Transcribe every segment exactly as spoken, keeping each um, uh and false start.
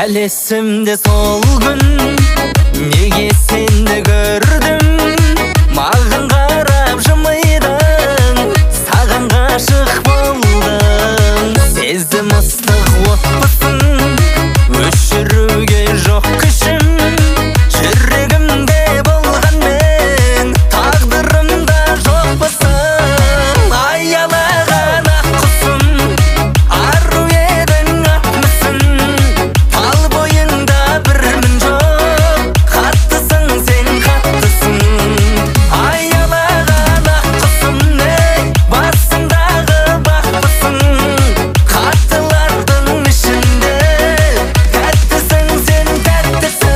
Esimde sol gün nege seni gördüm, mağın qarab jымайдың, саған ғашық болдым. Сездім ыстық отпысың, өшіруге жоқ күшім, жүрегімде болғанмен тағдырымда жоқпысың. Аялаған ақ құсым, ару едің ақ мүсін, тал бойыңда бір мін жоқ, қаттысың сен қаттысың. Аялаған ақ құсым, не басыңдағы бақпысың, қаттылардың ішінде тәттісің сен тәттісің.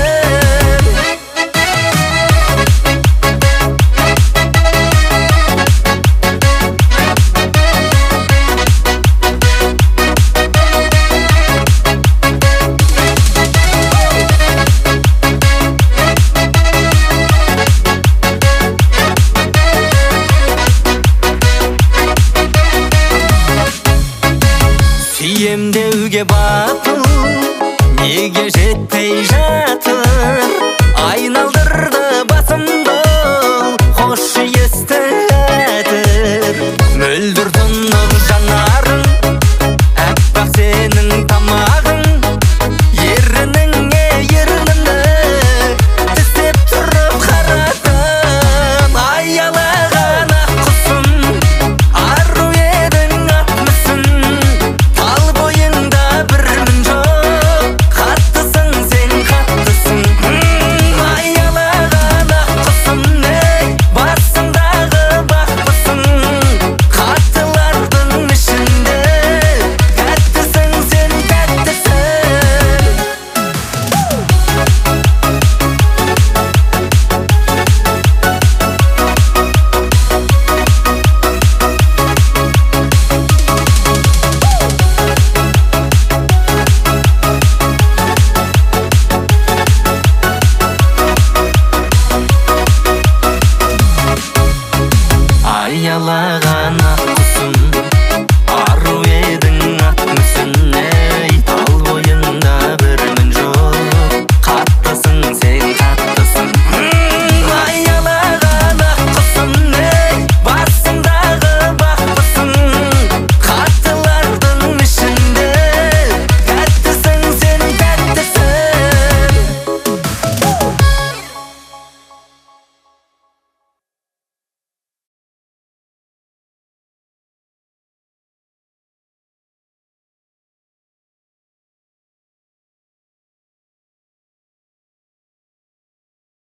Сүйем деуге батыл, неге жетпей жатыр, айналдырды басымды хош есті әтір. Мөлдір тұнық жанарың, әппақ сенің тамағың, ерініңе ерінімді тістеп тұрып қарадым. Аялаған ақ құсым, ару едің ақ мүсін, тал бойыңда бір мін жоқ, қаттысың сен қаттысың. Аялаған ақ құсым, не басыңдағы бақпысың, қаттылардың ішінде тәттісің сен тәттісің. Аялаған